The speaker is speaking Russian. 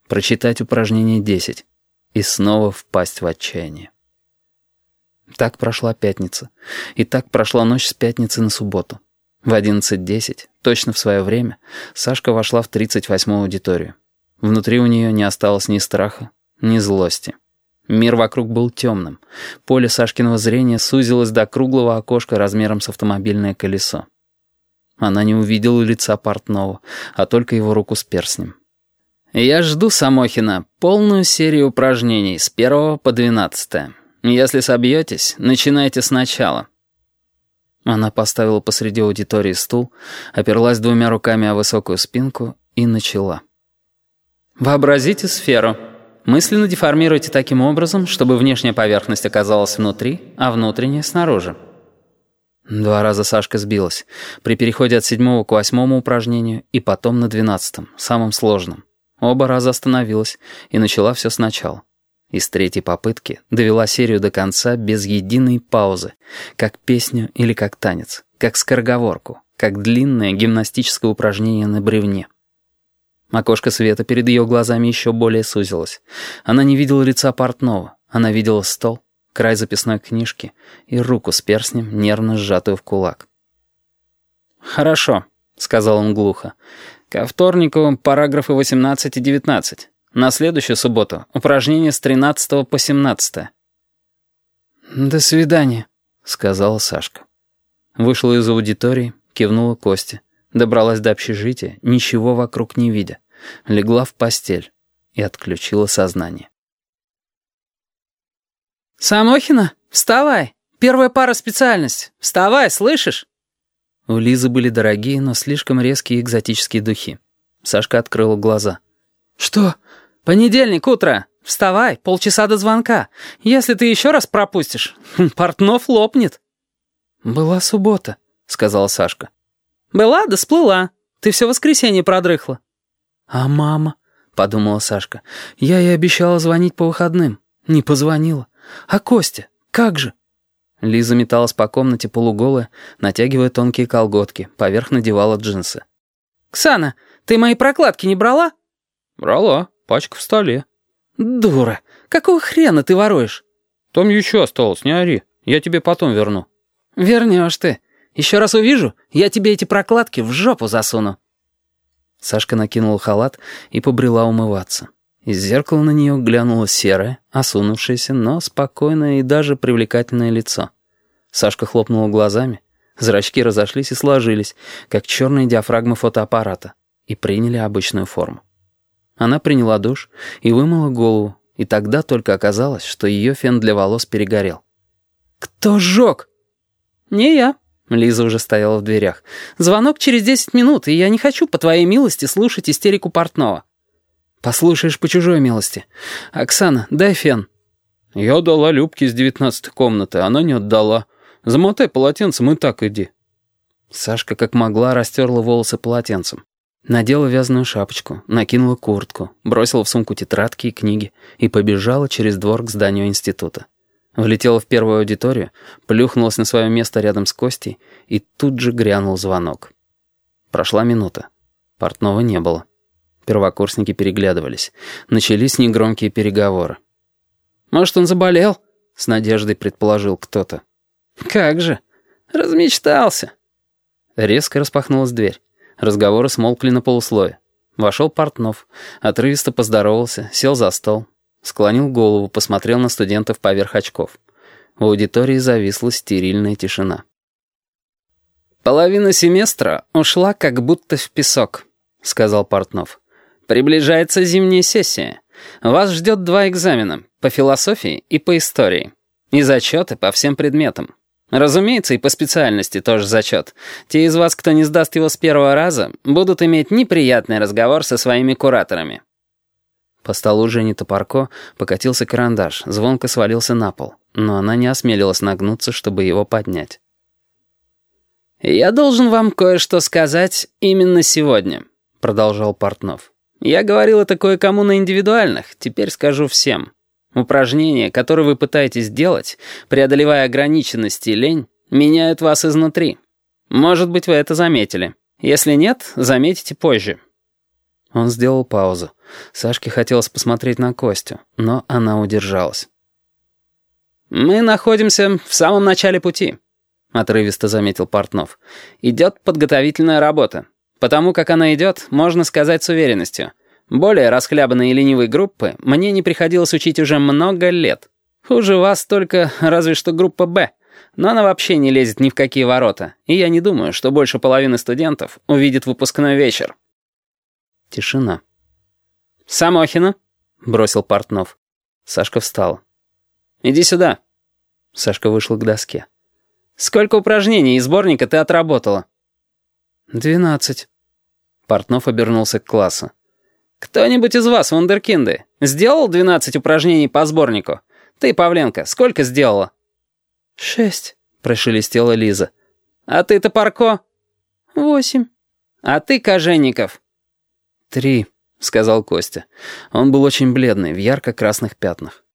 прочитать упражнение 10 и снова впасть в отчаяние. Так прошла пятница, и так прошла ночь с пятницы на субботу. В 11:10, точно в свое время, Сашка вошла в 38-ю аудиторию. Внутри у нее не осталось ни страха, ни злости. Мир вокруг был темным. Поле Сашкиного зрения сузилось до круглого окошка размером с автомобильное колесо. Она не увидела лица портного, а только его руку с перстнем. «Я жду, Самохина, полную серию упражнений с 1 по 12. Если собьетесь, начинайте сначала». Она поставила посреди аудитории стул, оперлась двумя руками о высокую спинку и начала. «Вообразите сферу. Мысленно деформируйте таким образом, чтобы внешняя поверхность оказалась внутри, а внутренняя — снаружи». 2 раза Сашка сбилась. При переходе от 7 к 8 упражнению и потом на 12, самом сложном. Оба раза остановилась и начала все сначала. И с 3-й попытки довела серию до конца без единой паузы, как песню или как танец, как скороговорку, как длинное гимнастическое упражнение на бревне. Окошко света перед ее глазами еще более сузилось. Она не видела лица портного, она видела стол, край записной книжки и руку с перстнем, нервно сжатую в кулак. «Хорошо», — сказал он глухо. «Ко вторнику параграфы 18 и 19. На следующую субботу упражнения с 13 по 17». «До свидания», — сказала Сашка. Вышла из аудитории, кивнула Косте. Добралась до общежития, ничего вокруг не видя. Легла в постель и отключила сознание. «Самохина, вставай! Первая пара специальность. Вставай, слышишь?» У Лизы были дорогие, но слишком резкие экзотические духи. Сашка открыла глаза. «Что? Понедельник, утро. Вставай, полчаса до звонка. Если ты еще раз пропустишь, Портнов лопнет». «Была суббота», — сказала Сашка. «Была, да сплыла. Ты все воскресенье продрыхла». «А мама?» — подумала Сашка. «Я ей обещала звонить по выходным. Не позвонила. А Костя? Как же?» Лиза металась по комнате полуголая, натягивая тонкие колготки, поверх надевала джинсы. «Ксана, ты мои прокладки не брала?» «Брала. Пачка в столе». «Дура! Какого хрена ты воруешь?» «Там еще осталось, не ори. Я тебе потом верну». «Вернешь ты. Еще раз увижу, я тебе эти прокладки в жопу засуну». Сашка накинула халат и побрела умываться. Из зеркала на нее глянуло серое, осунувшееся, но спокойное и даже привлекательное лицо. Сашка хлопнула глазами, зрачки разошлись и сложились, как черные диафрагмы фотоаппарата, и приняли обычную форму. Она приняла душ и вымыла голову, и тогда только оказалось, что ее фен для волос перегорел. «Кто сжег?» «Не я». Лиза уже стояла в дверях. «Звонок через 10 минут, и я не хочу, по твоей милости, слушать истерику портного». «Послушаешь по чужой милости. Оксана, дай фен». «Я дала Любке из 19-й комнаты, она не отдала. Замотай полотенцем и так иди». Сашка как могла растерла волосы полотенцем. Надела вязаную шапочку, накинула куртку, бросила в сумку тетрадки и книги и побежала через двор к зданию института. Влетела в первую аудиторию, плюхнулась на свое место рядом с Костей, и тут же грянул звонок. Прошла минута. Портного не было. Первокурсники переглядывались. Начались негромкие переговоры. «Может, он заболел?» — с надеждой предположил кто-то. «Как же! Размечтался!» Резко распахнулась дверь. Разговоры смолкли на полуслове. Вошел Портнов, отрывисто поздоровался, сел за стол, склонил голову, посмотрел на студентов поверх очков. В аудитории зависла стерильная тишина. «Половина семестра ушла как будто в песок», — сказал Портнов. «Приближается зимняя сессия. Вас ждет 2 экзамена — по философии и по истории. И зачеты по всем предметам. Разумеется, и по специальности тоже зачет. Те из вас, кто не сдаст его с первого раза, будут иметь неприятный разговор со своими кураторами». По столу Жени Топорко покатился карандаш, звонко свалился на пол, но она не осмелилась нагнуться, чтобы его поднять. «Я должен вам кое-что сказать именно сегодня», — продолжал Портнов. «Я говорил это кое-кому на индивидуальных, теперь скажу всем. Упражнения, которые вы пытаетесь делать, преодолевая ограниченность и лень, меняют вас изнутри. Может быть, вы это заметили. Если нет, заметите позже». Он сделал паузу. Сашке хотелось посмотреть на Костю, но она удержалась. «Мы находимся в самом начале пути», — отрывисто заметил Портнов. «Идет подготовительная работа. Потому как она идет, можно сказать с уверенностью. Более расхлябанной и ленивой группы мне не приходилось учить уже много лет. Хуже вас только разве что группа «Б». Но она вообще не лезет ни в какие ворота, и я не думаю, что больше половины студентов увидит выпускной вечер». Тишина. «Самохина», — бросил Портнов. Сашка встала. «Иди сюда». Сашка вышла к доске. «Сколько упражнений из сборника ты отработала?» 12. Портнов обернулся к классу. «Кто-нибудь из вас, вундеркинды, сделал 12 упражнений по сборнику? Ты, Павленко, сколько сделала?» 6, прошелестела Лиза. «А ты, Топорко?» 8. «А ты, Коженников?» 3, сказал Костя. Он был очень бледный, в ярко-красных пятнах.